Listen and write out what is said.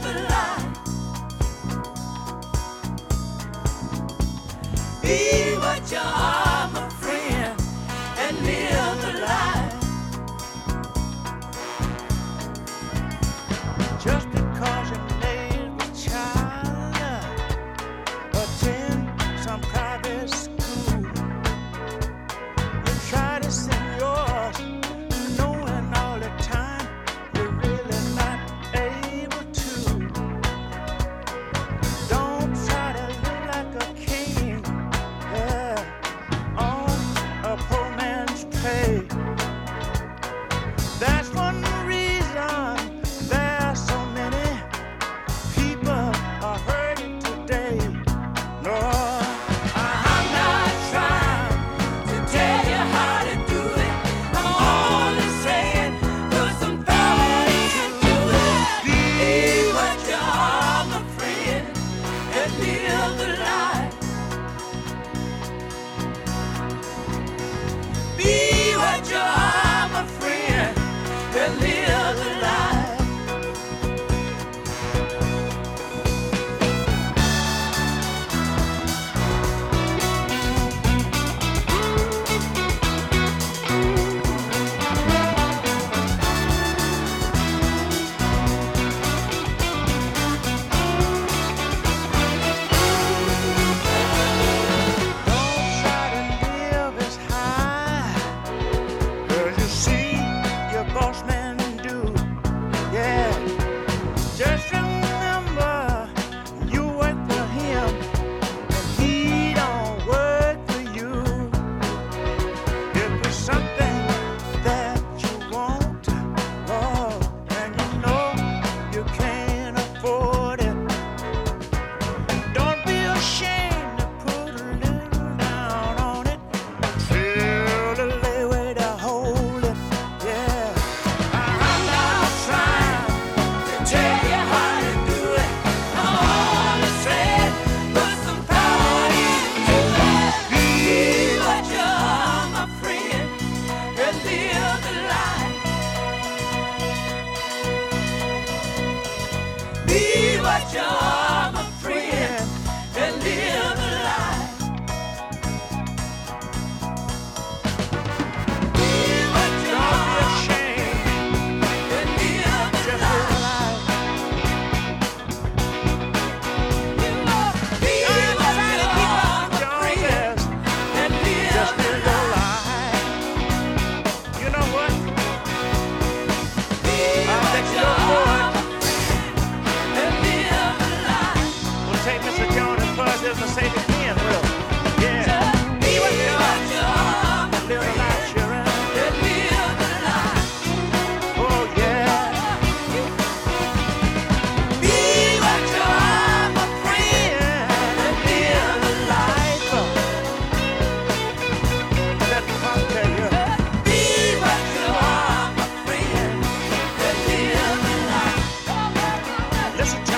the light. Be what you are, my friend, and live the life. Just because your name is child, attend some private school. You try to send yours, knowing all the time you're really not able to. Don't try to live like a king, yeah, on a poor man's trade. That's one reason there are so many people are hurting today. No, I'm not trying to tell you how to do it. I'm only saying put some thought into it. Be what you are, my friend, and live the life. Be what you are, my friend, and live the life. don't try to live as high as you see your boss man do. Yeah, just remember you work for him and he don't work for you. If it's something that you want, oh, and you know you can't afford it, don't be ashamed to put a little down on it. Feel the leeway to hold it, yeah. I'm not trying to tell you how to do it. I'm only saying put some thought into it. Be what you are, my friend, and live the life. Be what you are, my friend, and live the life. Be what you Don't be are, ashamed, and live the just life. live life. Be what you are, my friend, and live Just the live your life. life. You know what? Be I what bet you you're are, good. my friend, and live the life. We'll take Mr. Jones and Buzz and say it again, will. Yeah. Be what you are, my Live a friend, life, Sharon. and live the life. Oh, yeah. Be what you are, my friend, Yeah. and live the life. Let me come tell you. Be what you are, my friend, and live the life. Listen to